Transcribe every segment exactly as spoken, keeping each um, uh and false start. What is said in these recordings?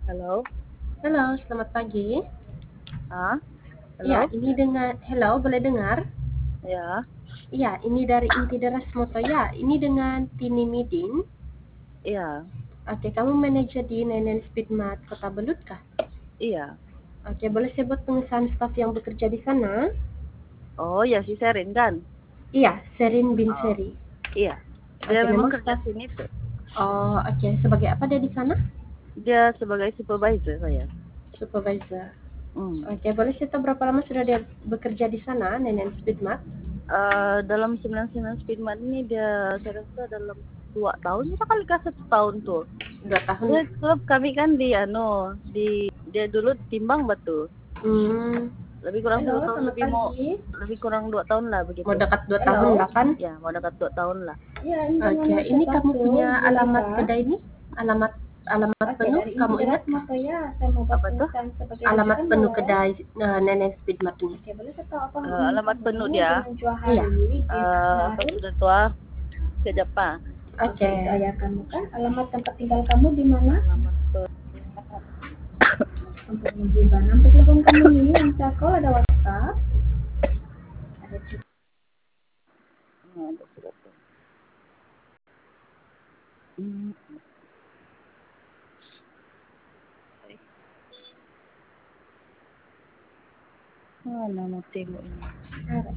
Halo? Halo, selamat pagi. Ah, Iya, halo? ini dengan hello, boleh dengar? Ya, Iya, ini dari Inti Deras Moto. Ya, ini dengan Tini Midin. iya, Oke, kamu manajer di Nenen Speedmart Kota Belut kah? iya. Oke, boleh saya buat pengesahan staf yang bekerja di sana? Oh, ya si Serin kan? Iya, Serin bin Oh, Seri. iya. Dia Oke, memang memang kerja staf. sini tuh. Oh, oke. Sebagai apa dia di sana? Dia sebagai supervisor saya. Supervisor. Hmm. Oke, boleh saya tahu berapa lama sudah dia bekerja di sana, Nenen Speedmart? Eh, dalam sembilan puluh sembilan Speedman ini dia saya rasa dalam dua tahun kita kali ke satu tahun tuh. Dua tahun Dia ya? klub kami kan di ano di dia dulu timbang batu. Hmm. Lebih kurang Halo, satu tahun selamat lebih mau pagi. lebih kurang dua tahun lah Mau begitu. dekat dua Halo? tahun lah kan? Ya, mau dekat dua tahun lah. Ya, ini Oke, ini kamu punya alamat kedai ini? Alamat alamat Oke, penuh dari kamu ingat? Moto ya, saya mau buat Apa tuh? pemesanan sebagai Alamat penuh kedai uh, Nenek Speedmart ini. Oke, boleh saya tahu apa Eh, hubungan alamat kamu penuh dia. dengan Johari Iya. bin Eh, apa Asnaru? sudah tua ke Jepang. Oke, itu ayah kamu kan? Alamat tempat tinggal kamu di mana? Alamat penuh. Untuk menunjukkan nomor telepon kamu ini yang saya call ada WhatsApp, ada juga. Hmm, ada sudah tuh. Hmm. Ah, nama tengok ini. Ada.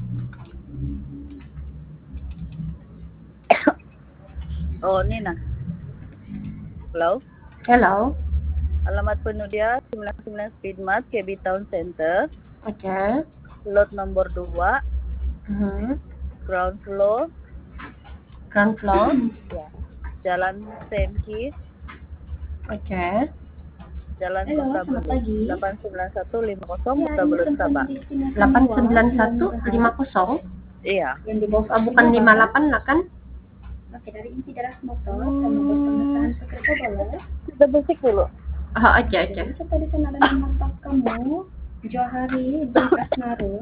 Oh, ini nah. Hello. Hello. Alamat penuh dia sembilan puluh sembilan Speedmart, K B Town Center. Oke. Lot nomor dua, Mhm. ground floor. Ground floor. Ya. Jalan Senki, Oke. Jalan Halo, Kota selamat Belut. pagi. delapan sembilan satu lima nol Ya, Kota ini Belut, tempat Sabah. destinasi delapan sembilan satu lima nol Iya. yang di bawah bukan lima delapan lah kan? Oke, dari Inti Deras Motor, saya mau buat pemesanan pekerja boleh? Kita bersih dulu. Oh, oke, oke. Jadi serta di sana ada nama staf kamu, Johari bin Asnarun.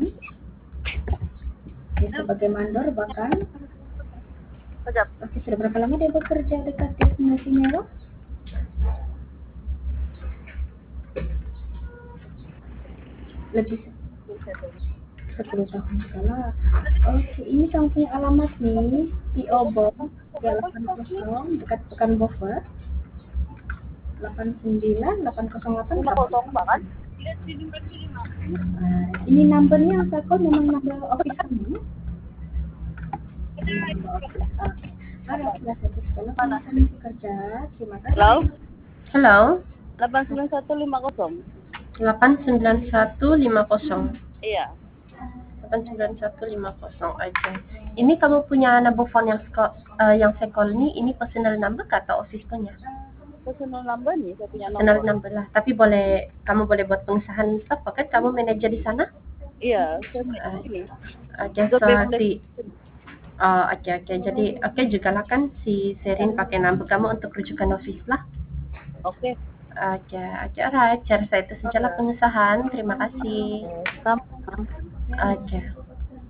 Dia sebagai mandor bahkan. Sekejap. Oke, sudah berapa lama dia bekerja dekat destinasi Mero? Lebih sepuluh tahun salah. Oke, ini kamu punya alamat nih, P O Box delapan puluh dekat Pekanbaru. delapan sembilan delapan nol delapan lima kosong banget. Uh, ini numbernya yang saya call memang number office kamu. Halo, sudah saya sekolah kami bekerja. Terima kasih. Halo. Halo. delapan sembilan satu lima nol. delapan sembilan satu lima nol. Iya. delapan sembilan satu lima nol aja. Ini kamu punya number phone yang uh, yang saya call ini, ini personal number atau office punya? Personal number nih, saya punya Personal nomor. number lah. Tapi boleh kamu boleh buat pengesahan staf, kan? Kamu manajer di sana? Iya, saya Uh, ini. Oke, so si Oh, oke okay, oke. Okay. Jadi oke okay, juga lah kan si Serin pakai number kamu untuk rujukan office lah. Oke. Okay. Oke, okay, oke, okay, alright. Cara saya itu sajalah pengesahan. Terima kasih. Sama. Oke. Okay.